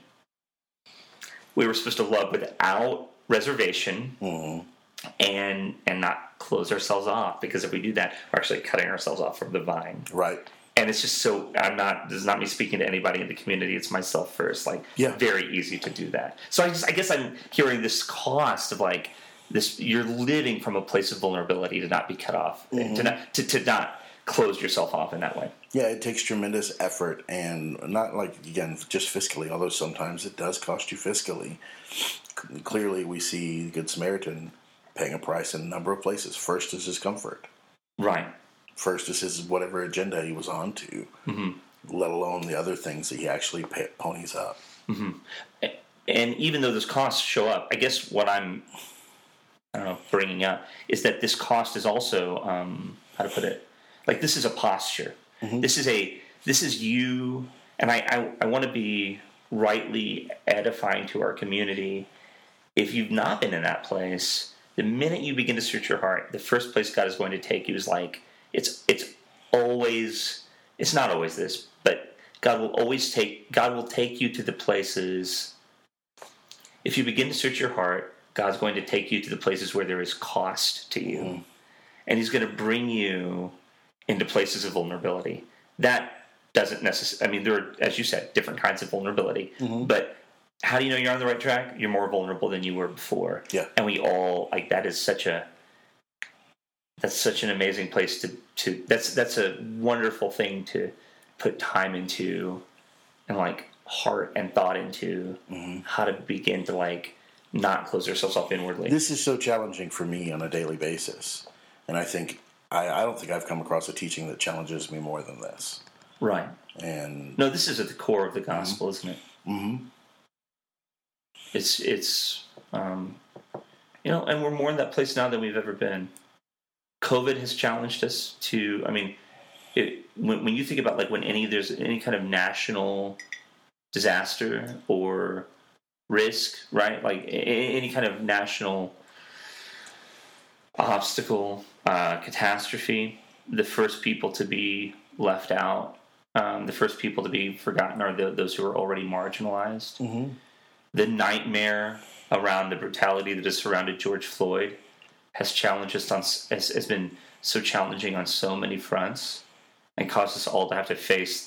A: We were supposed to love without reservation. Mm-hmm. And not close ourselves off, because if we do that, we're actually cutting ourselves off from the vine.
B: Right.
A: And it's just so, this is not me speaking to anybody in the community, it's myself first, very easy to do that. So I guess I'm hearing this cost of this, you're living from a place of vulnerability to not be cut off, mm-hmm. to not close yourself off in that way.
B: Yeah, it takes tremendous effort, and not just fiscally, although sometimes it does cost you fiscally. Clearly we see the Good Samaritan paying a price in a number of places. First is his comfort.
A: Right.
B: First is his whatever agenda he was on to, mm-hmm. let alone the other things that he actually ponies up.
A: Mm-hmm. And even though those costs show up, I guess what I'm bringing up is that this cost is also, how to put it, this is a posture. Mm-hmm. This is this is you, and I want to be rightly edifying to our community. If you've not been in that place, the minute you begin to search your heart, the first place God is going to take you is like, it's not always this, but God will take you to the places. If you begin to search your heart, God's going to take you to the places where there is cost to you. Mm-hmm. And he's going to bring you into places of vulnerability. That doesn't necessarily, there are, as you said, different kinds of vulnerability. Mm-hmm. But how do you know you're on the right track? You're more vulnerable than you were before.
B: Yeah.
A: And we all, that's such an amazing place that's a wonderful thing to put time into and heart and thought into, mm-hmm. how to begin to not close ourselves off inwardly.
B: This is so challenging for me on a daily basis. And I think, I don't think I've come across a teaching that challenges me more than this.
A: Right.
B: And
A: no, this is at the core of the gospel, mm-hmm. isn't it?
B: Mm-hmm.
A: It's and we're more in that place now than we've ever been. COVID has challenged us to, when you think about when there's any kind of national disaster or risk, right? Any kind of national obstacle, catastrophe, the first people to be left out, the first people to be forgotten are those who are already marginalized. Mm-hmm. The nightmare around the brutality that has surrounded George Floyd has challenged us has been so challenging on so many fronts, and caused us all to have to face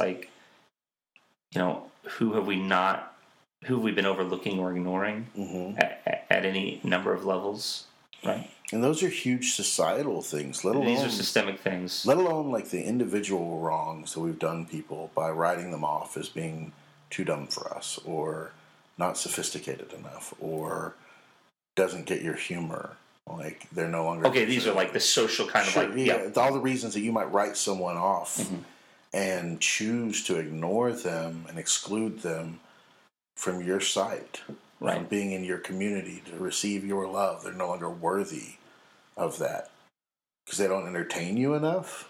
A: who have we been overlooking or ignoring, mm-hmm. at any number of levels, right?
B: And those are huge societal things.
A: These are systemic things.
B: Let alone the individual wrongs that we've done people by writing them off as being too dumb for us, or not sophisticated enough, or doesn't get your humor. They're no longer...
A: Okay, these are the social kind of
B: yeah. All the reasons that you might write someone off, mm-hmm. and choose to ignore them and exclude them from your sight,
A: right.
B: from being in your community to receive your love. They're no longer worthy of that because they don't entertain you enough.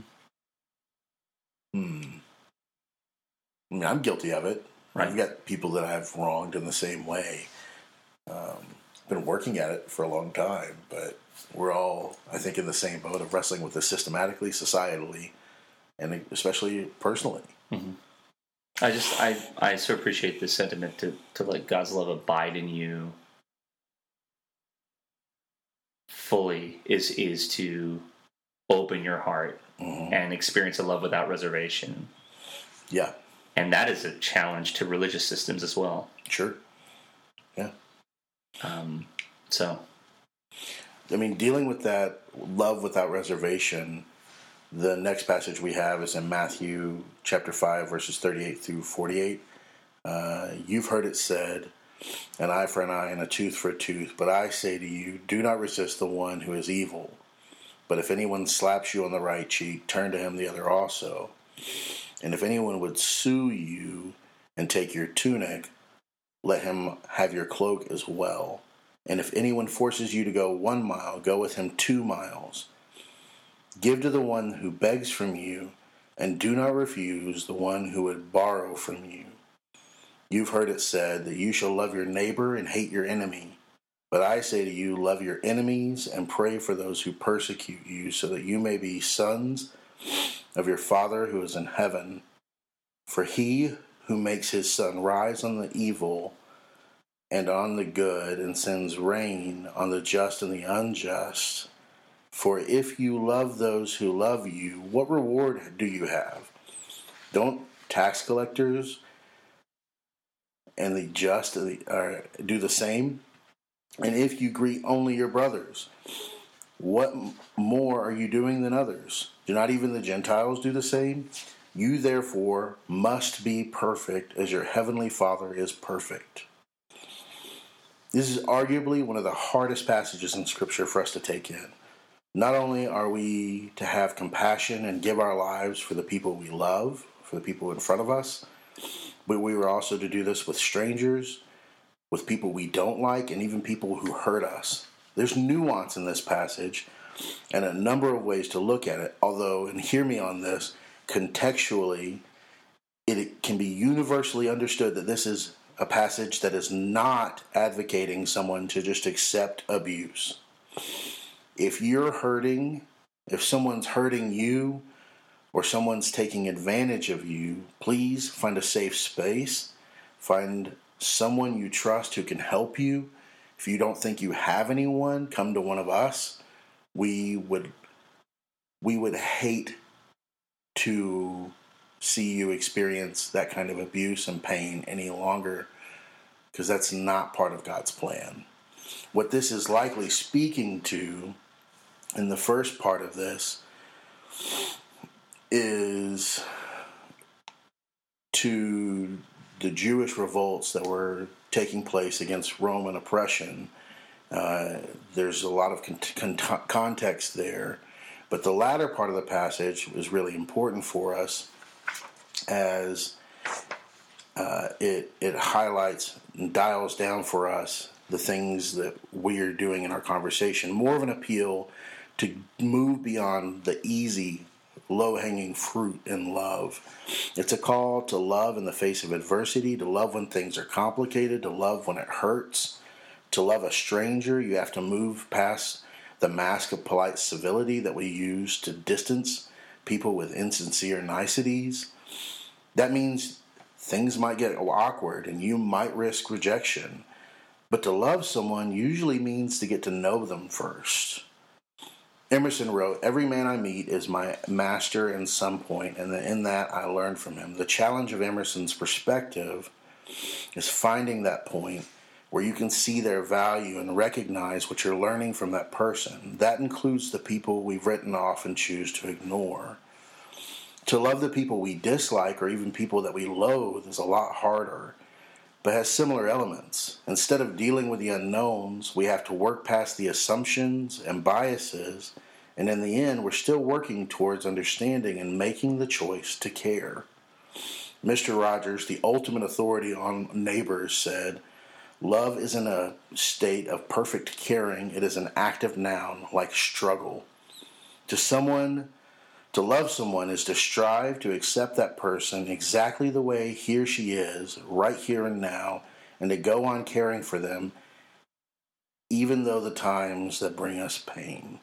B: Mm-hmm. I'm guilty of it.
A: Right.
B: I've got people that I've wronged in the same way. Been working at it for a long time, but we're all, I think, in the same boat of wrestling with this systematically, societally, and especially personally.
A: Mm-hmm. I so appreciate this sentiment to let God's love abide in you fully is to open your heart, mm-hmm. and experience a love without reservation.
B: Yeah.
A: And that is a challenge to religious systems as well.
B: Sure. Yeah. Dealing with that love without reservation, the next passage we have is in Matthew chapter 5, verses 38 through 48. You've heard it said, an eye for an eye and a tooth for a tooth. But I say to you, do not resist the one who is evil. But if anyone slaps you on the right cheek, turn to him the other also. And if anyone would sue you and take your tunic, let him have your cloak as well. And if anyone forces you to go 1 mile, go with him 2 miles. Give to the one who begs from you, and do not refuse the one who would borrow from you. You've heard it said that you shall love your neighbor and hate your enemy. But I say to you, love your enemies and pray for those who persecute you, so that you may be sons of your Father who is in heaven. For he who makes his sun rise on the evil and on the good, and sends rain on the just and the unjust. For if you love those who love you, what reward do you have? Don't tax collectors and the just do the same? And if you greet only your brothers, what more are you doing than others? Do not even the Gentiles do the same? You therefore must be perfect as your heavenly Father is perfect. This is arguably one of the hardest passages in Scripture for us to take in. Not only are we to have compassion and give our lives for the people we love, for the people in front of us, but we were also to do this with strangers, with people we don't like, and even people who hurt us. There's nuance in this passage and a number of ways to look at it, although, and hear me on this, contextually, can be universally understood that this is a passage that is not advocating someone to just accept abuse. If you're hurting, if someone's hurting you, or someone's taking advantage of you, please find a safe space. Find someone you trust who can help you. If you don't think you have anyone, come to one of us. We would hate to see you experience that kind of abuse and pain any longer, because that's not part of God's plan. What this is likely speaking to in the first part of this is to the Jewish revolts that were taking place against Roman oppression. There's a lot of context there, but the latter part of the passage is really important for us, as it highlights and dials down for us the things that we're doing in our conversation. More of an appeal to move beyond the easy, low-hanging fruit in love. It's a call to love in the face of adversity, to love when things are complicated, to love when it hurts. To love a stranger, you have to move past the mask of polite civility that we use to distance people with insincere niceties. That means things might get awkward and you might risk rejection. But to love someone usually means to get to know them first. Emerson wrote, "Every man I meet is my master in some point, and in that I learn from him." The challenge of Emerson's perspective is finding that point where you can see their value and recognize what you're learning from that person. That includes the people we've written off and choose to ignore. To love the people we dislike, or even people that we loathe, is a lot harder, but has similar elements. Instead of dealing with the unknowns, we have to work past the assumptions and biases, and in the end, we're still working towards understanding and making the choice to care. Mr. Rogers, the ultimate authority on Neighbors, said, "Love isn't a state of perfect caring, it is an active noun, like struggle. To love someone is to strive to accept that person exactly the way he or she is, right here and now, and to go on caring for them, even though the times that bring us pain."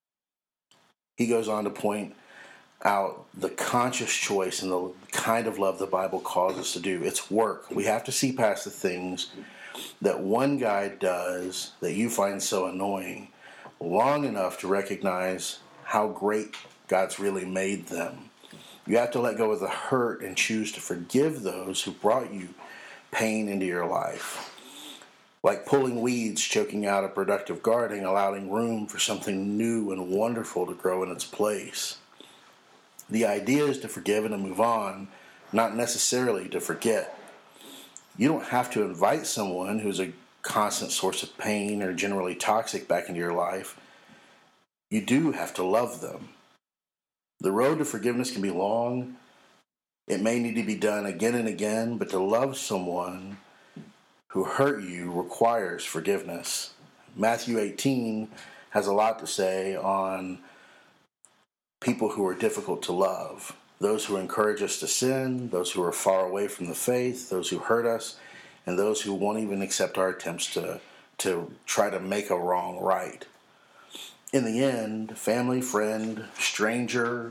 B: He goes on to point out the conscious choice and the kind of love the Bible calls us to do. It's work. We have to see past the things that one guy does that you find so annoying long enough to recognize how great God's really made them. You have to let go of the hurt and choose to forgive those who brought you pain into your life. Like pulling weeds, choking out a productive garden, allowing room for something new and wonderful to grow in its place. The idea is to forgive and to move on, not necessarily to forget. You don't have to invite someone who's a constant source of pain or generally toxic back into your life. You do have to love them. The road to forgiveness can be long. It may need to be done again and again, but to love someone who hurt you requires forgiveness. Matthew 18 has a lot to say on people who are difficult to love. Those who encourage us to sin, those who are far away from the faith, those who hurt us, and those who won't even accept our attempts to try to make a wrong right. In the end, family, friend, stranger,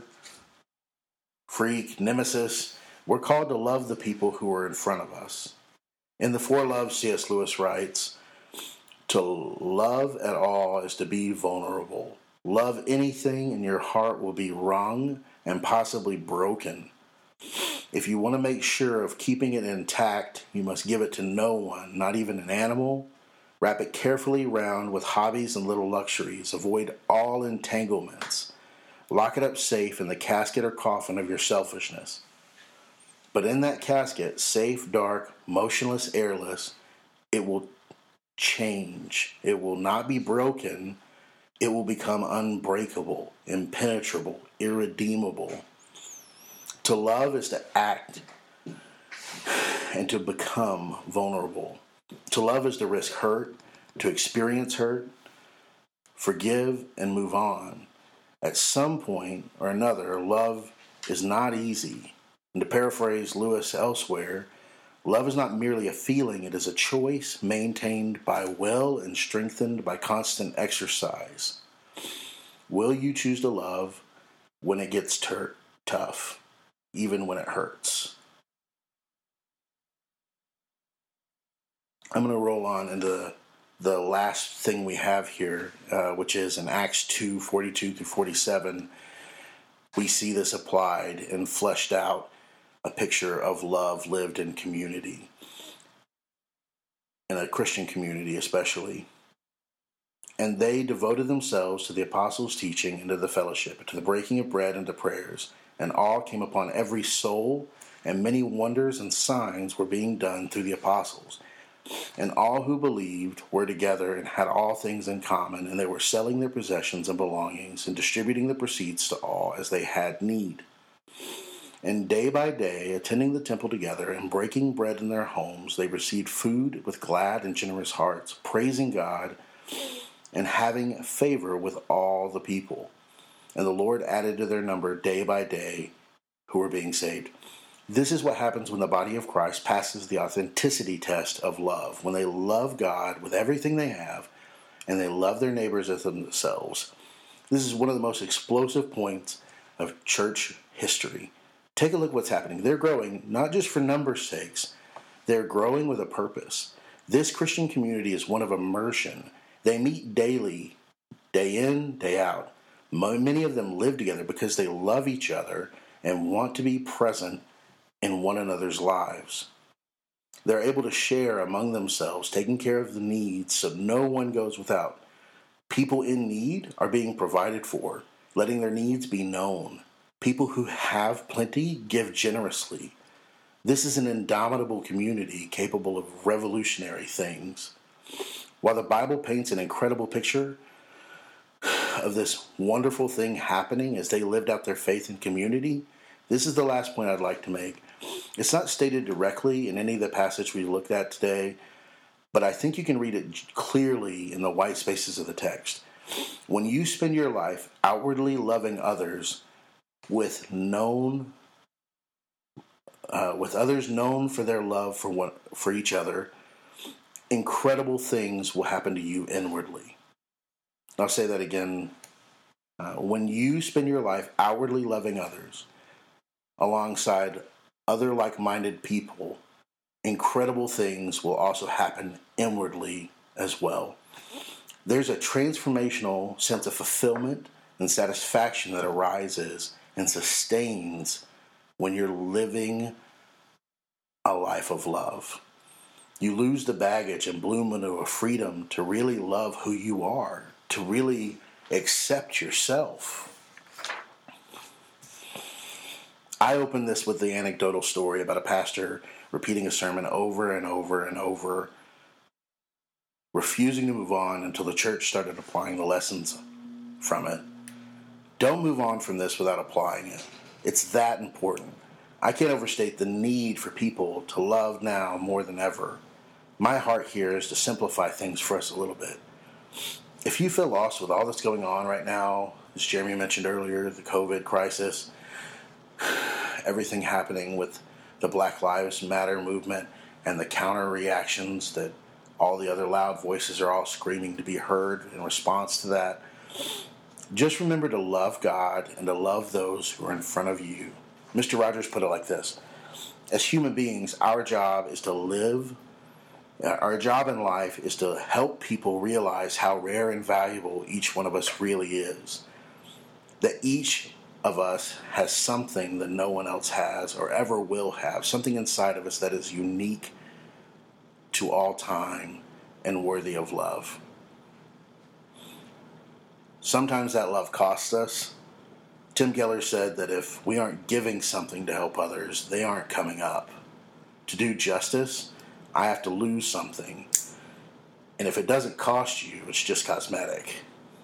B: freak, nemesis, we're called to love the people who are in front of us. In The Four Loves, C.S. Lewis writes, "To love at all is to be vulnerable. Love anything and your heart will be wrung and possibly broken. If you want to make sure of keeping it intact, you must give it to no one, not even an animal. Wrap it carefully round with hobbies and little luxuries. Avoid all entanglements. Lock it up safe in the casket or coffin of your selfishness. But in that casket, safe, dark, motionless, airless, it will change. It will not be broken. It will become unbreakable, impenetrable, irredeemable. To love is to act and to become vulnerable. To love is to risk hurt, to experience hurt, forgive, and move on. At some point or another, love is not easy. And to paraphrase Lewis elsewhere, love is not merely a feeling, it is a choice maintained by will and strengthened by constant exercise. Will you choose to love when it gets tough, even when it hurts? I'm going to roll on into the last thing we have here, which is in Acts 2:42-47. We see this applied and fleshed out, a picture of love lived in community, in a Christian community especially. And they devoted themselves to the apostles' teaching and to the fellowship, to the breaking of bread and to prayers. And awe came upon every soul, and many wonders and signs were being done through the apostles. And all who believed were together and had all things in common, and they were selling their possessions and belongings and distributing the proceeds to all as they had need. And day by day, attending the temple together and breaking bread in their homes, they received food with glad and generous hearts, praising God and having favor with all the people. And the Lord added to their number day by day who were being saved. This is what happens when the body of Christ passes the authenticity test of love. When they love God with everything they have, and they love their neighbors as themselves. This is one of the most explosive points of church history. Take a look at what's happening. They're growing, not just for numbers' sakes. They're growing with a purpose. This Christian community is one of immersion. They meet daily, day in, day out. Many of them live together because they love each other and want to be present in one another's lives. They're able to share among themselves, taking care of the needs so no one goes without. People in need are being provided for, letting their needs be known. People who have plenty give generously. This is an indomitable community capable of revolutionary things. While the Bible paints an incredible picture of this wonderful thing happening as they lived out their faith in community, this is the last point I'd like to make. It's not stated directly in any of the passage we looked at today, but I think you can read it clearly in the white spaces of the text. When you spend your life outwardly loving others, with others known for their love for each other, incredible things will happen to you inwardly. I'll say that again. When you spend your life outwardly loving others alongside other like-minded people, incredible things will also happen inwardly as well. There's a transformational sense of fulfillment and satisfaction that arises and sustains when you're living a life of love. You lose the baggage and bloom into a freedom to really love who you are, to really accept yourself. I opened this with the anecdotal story about a pastor repeating a sermon over and over and over, refusing to move on until the church started applying the lessons from it. Don't move on from this without applying it. It's that important. I can't overstate the need for people to love now more than ever. My heart here is to simplify things for us a little bit. If you feel lost with all that's going on right now, as Jeremy mentioned earlier, the COVID crisis, everything happening with the Black Lives Matter movement and the counter reactions that all the other loud voices are all screaming to be heard in response to that, just remember to love God and to love those who are in front of you. Mr. Rogers put it like this: as human beings, our job in life is to help people realize how rare and valuable each one of us really is. That each of us has something that no one else has or ever will have, something inside of us that is unique to all time and worthy of love. Sometimes that love costs us. Tim Keller said that if we aren't giving something to help others, they aren't coming up. To do justice, I have to lose something. And if it doesn't cost you, it's just cosmetic.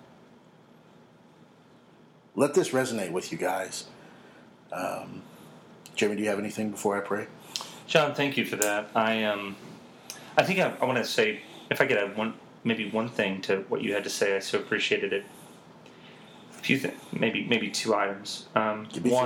B: Let this resonate with you guys. Jeremy, do you have anything before I pray?
A: John, thank you for that. I think I want to say, if I could add one thing to what you had to say, I so appreciated it. Maybe two items.
B: Give me three.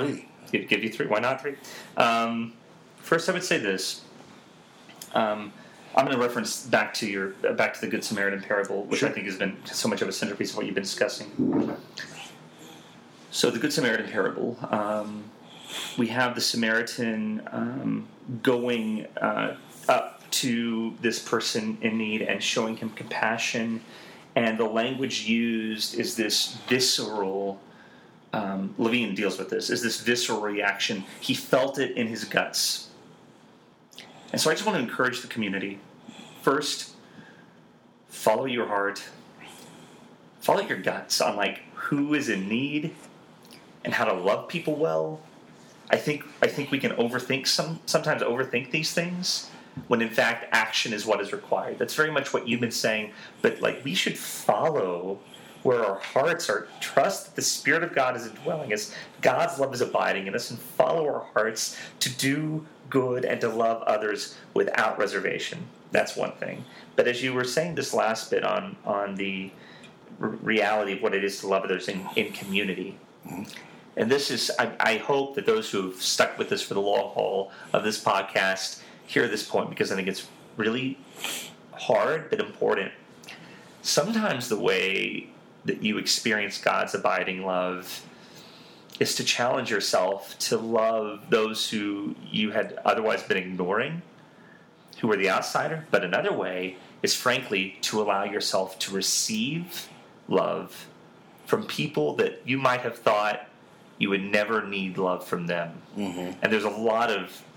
A: Give you three. Why not three? First, I would say this. I'm going to reference back to the Good Samaritan parable, which I think has been so much of a centerpiece of what you've been discussing. So the Good Samaritan parable, we have the Samaritan going up to this person in need and showing him compassion, and the language used is this visceral. Levine deals with this, is this visceral reaction. He felt it in his guts. And so I just want to encourage the community. First, follow your heart. Follow your guts on who is in need and how to love people well. I think we can sometimes overthink these things when in fact action is what is required. That's very much what you've been saying, but we should follow where our hearts are, trust that the Spirit of God is indwelling us, God's love is abiding in us, and follow our hearts to do good and to love others without reservation. That's one thing. But as you were saying this last bit on the reality of what it is to love others in community, and this is, I hope that those who have stuck with us for the long haul of this podcast hear this point, because I think it's really hard but important. Sometimes the way that you experience God's abiding love is to challenge yourself to love those who you had otherwise been ignoring, who were the outsider. But another way is, frankly, to allow yourself to receive love from people that you might have thought you would never need love from them. Mm-hmm. And there's a lot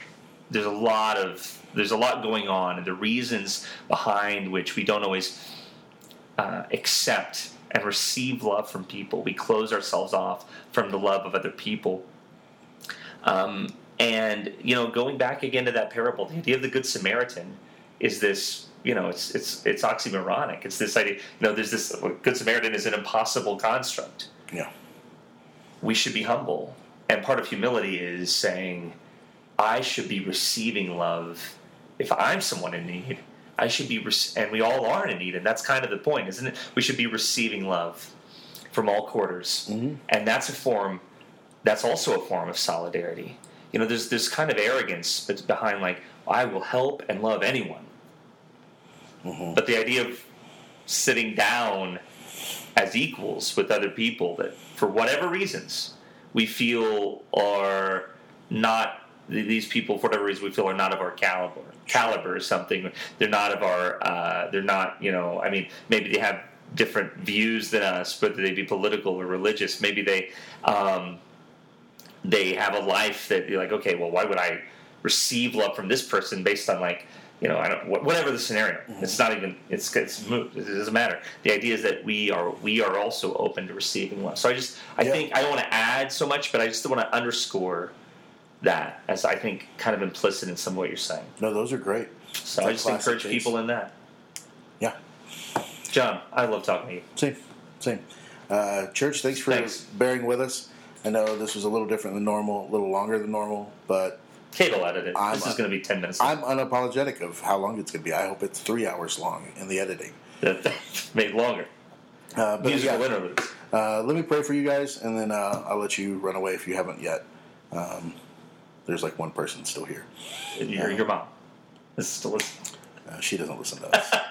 A: going on, and the reasons behind which we don't always accept and receive love from people. We close ourselves off from the love of other people. And, going back again to that parable, the idea of the Good Samaritan is this, it's oxymoronic. It's this idea, there's this, Good Samaritan is an impossible construct.
B: Yeah.
A: We should be humble. And part of humility is saying, I should be receiving love if I'm someone in need. I should be, and we all are in need, and that's kind of the point, isn't it? We should be receiving love from all quarters, and that's also a form of solidarity. There's this kind of arrogance that's behind, I will help and love anyone, but the idea of sitting down as equals with other people that, for whatever reasons, we feel are not. These people, for whatever reason, we feel are not of our caliber or something. They're not of our, maybe they have different views than us, whether they be political or religious. Maybe they have a life that you're like, okay, well, why would I receive love from this person based on whatever the scenario. It's not even, it's moot. It doesn't matter. The idea is that we are also open to receiving love. So I think, I don't want to add so much, but I just want to underscore that, as I think kind of implicit in some of what you're saying.
B: No, those are great.
A: So I just encourage people in that.
B: Yeah.
A: John, I love talking to you.
B: Same. Church, thanks for bearing with us. I know this was a little different than normal, a little longer than normal, but
A: Kate will edit it. This is going to be 10 minutes long.
B: I'm unapologetic of how long it's going to be. I hope it's 3 hours long in the editing.
A: Made longer. Musical interludes.
B: Let me pray for you guys, and then I'll let you run away if you haven't yet. There's one person still here.
A: Your mom is still listening.
B: She doesn't listen to us.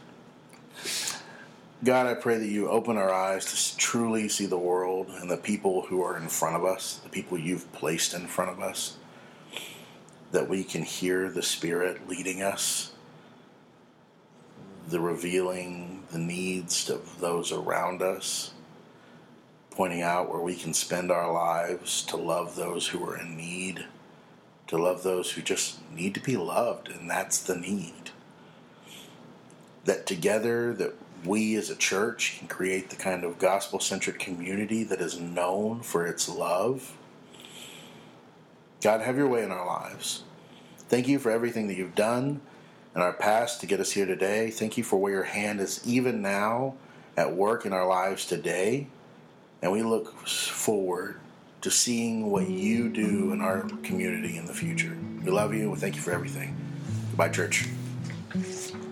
B: God, I pray that you open our eyes to truly see the world and the people who are in front of us, the people you've placed in front of us, that we can hear the Spirit leading us, the revealing the needs of those around us, pointing out where we can spend our lives to love those who are in need, to love those who just need to be loved, and that's the need. That together, that we as a church can create the kind of gospel-centric community that is known for its love. God, have your way in our lives. Thank you for everything that you've done in our past to get us here today. Thank you for where your hand is even now at work in our lives today. And we look forward to seeing what you do in our community in the future. We love you. We thank you for everything. Goodbye, church.